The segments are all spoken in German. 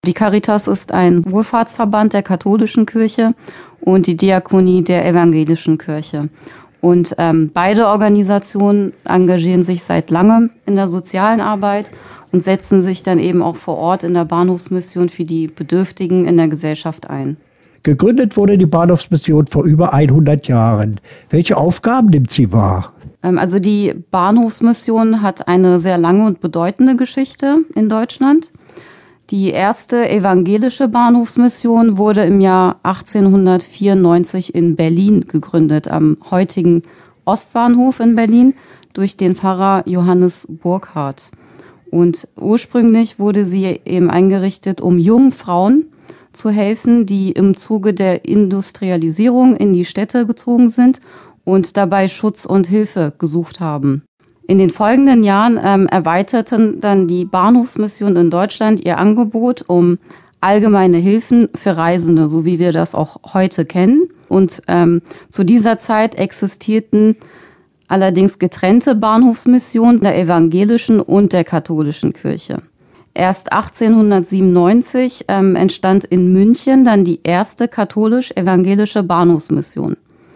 Die Caritas ist ein Wohlfahrtsverband der katholischen Kirche und die Diakonie der evangelischen Kirche. Und beide Organisationen engagieren sich seit langem in der sozialen Arbeit und setzen sich dann eben auch vor Ort in der Bahnhofsmission für die Bedürftigen in der Gesellschaft ein. Gegründet wurde die Bahnhofsmission vor über 100 Jahren. Welche Aufgaben nimmt sie wahr? Also die Bahnhofsmission hat eine sehr lange und bedeutende Geschichte in Deutschland. Die erste evangelische Bahnhofsmission wurde im Jahr 1894 in Berlin gegründet, am heutigen Ostbahnhof in Berlin, durch den Pfarrer Johannes Burckhardt. Und ursprünglich wurde sie eben eingerichtet, um jungen Frauen zu helfen, die im Zuge der Industrialisierung in die Städte gezogen sind und dabei Schutz und Hilfe gesucht haben. In den folgenden Jahren erweiterten dann die Bahnhofsmission in Deutschland ihr Angebot um allgemeine Hilfen für Reisende, so wie wir das auch heute kennen. Und zu dieser Zeit existierten allerdings getrennte Bahnhofsmissionen der evangelischen und der katholischen Kirche. Erst 1897 entstand in München dann die erste katholisch-evangelische Bahnhofsmission.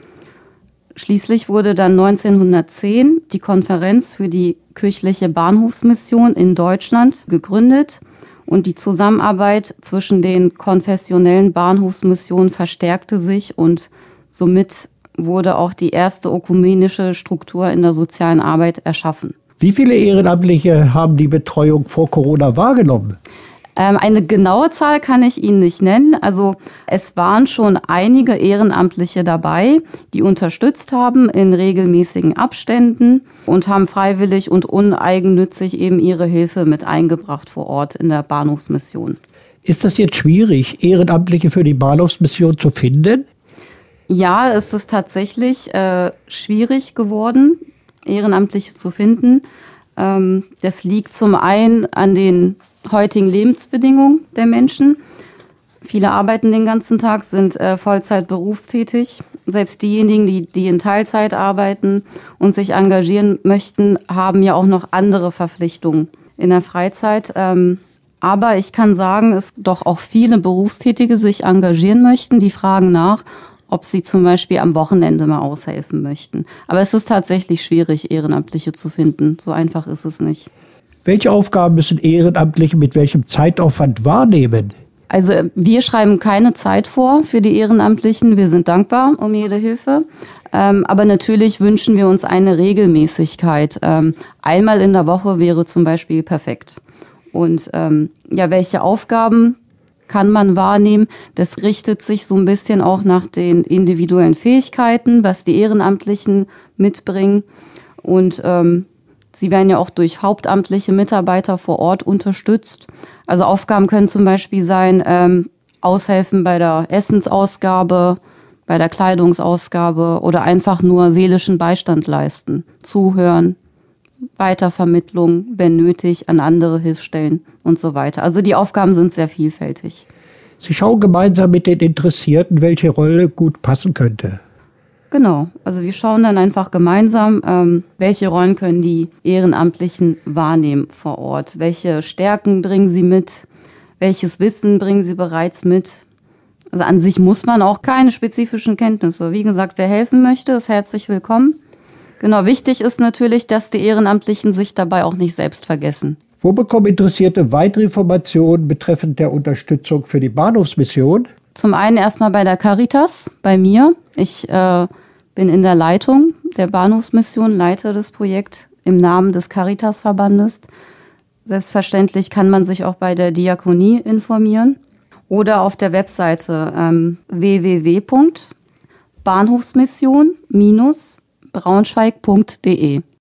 Schließlich wurde dann 1910 die Konferenz für die kirchliche Bahnhofsmission in Deutschland gegründet und die Zusammenarbeit zwischen den konfessionellen Bahnhofsmissionen verstärkte sich und somit wurde auch die erste ökumenische Struktur in der sozialen Arbeit erschaffen. Wie viele Ehrenamtliche haben die Betreuung vor Corona wahrgenommen? Eine genaue Zahl kann ich Ihnen nicht nennen. Also es waren schon einige Ehrenamtliche dabei, die unterstützt haben in regelmäßigen Abständen und haben freiwillig und uneigennützig eben ihre Hilfe mit eingebracht vor Ort in der Bahnhofsmission. Ist das jetzt schwierig, Ehrenamtliche für die Bahnhofsmission zu finden? Ja, es ist tatsächlich schwierig geworden, Ehrenamtliche zu finden. Das liegt zum einen an den heutigen Lebensbedingungen der Menschen. Viele arbeiten den ganzen Tag, sind Vollzeit berufstätig. Selbst diejenigen, die in Teilzeit arbeiten und sich engagieren möchten, haben ja auch noch andere Verpflichtungen in der Freizeit. Aber ich kann sagen, dass doch auch viele Berufstätige sich engagieren möchten. Die fragen nach, ob sie zum Beispiel am Wochenende mal aushelfen möchten. Aber es ist tatsächlich schwierig, Ehrenamtliche zu finden. So einfach ist es nicht. Welche Aufgaben müssen Ehrenamtliche mit welchem Zeitaufwand wahrnehmen? Also wir schreiben keine Zeit vor für die Ehrenamtlichen. Wir sind dankbar um jede Hilfe. Aber natürlich wünschen wir uns eine Regelmäßigkeit. Einmal in der Woche wäre zum Beispiel perfekt. Und welche Aufgaben kann man wahrnehmen? Das richtet sich so ein bisschen auch nach den individuellen Fähigkeiten, was die Ehrenamtlichen mitbringen. Und sie werden ja auch durch hauptamtliche Mitarbeiter vor Ort unterstützt. Also Aufgaben können zum Beispiel sein, aushelfen bei der Essensausgabe, bei der Kleidungsausgabe oder einfach nur seelischen Beistand leisten, zuhören, Weitervermittlung, wenn nötig, an andere Hilfsstellen und so weiter. Also die Aufgaben sind sehr vielfältig. Sie schauen gemeinsam mit den Interessierten, welche Rolle gut passen könnte. Genau, also wir schauen dann einfach gemeinsam, welche Rollen können die Ehrenamtlichen wahrnehmen vor Ort. Welche Stärken bringen sie mit? Welches Wissen bringen sie bereits mit? Also an sich muss man auch keine spezifischen Kenntnisse. Wie gesagt, wer helfen möchte, ist herzlich willkommen. Genau, wichtig ist natürlich, dass die Ehrenamtlichen sich dabei auch nicht selbst vergessen. Wo bekommen Interessierte weitere Informationen betreffend der Unterstützung für die Bahnhofsmission? Zum einen erstmal bei der Caritas, bei mir. Ich bin in der Leitung der Bahnhofsmission, leite das Projekt im Namen des Caritas-Verbandes. Selbstverständlich kann man sich auch bei der Diakonie informieren oder auf der Webseite www.bahnhofsmission-braunschweig.de.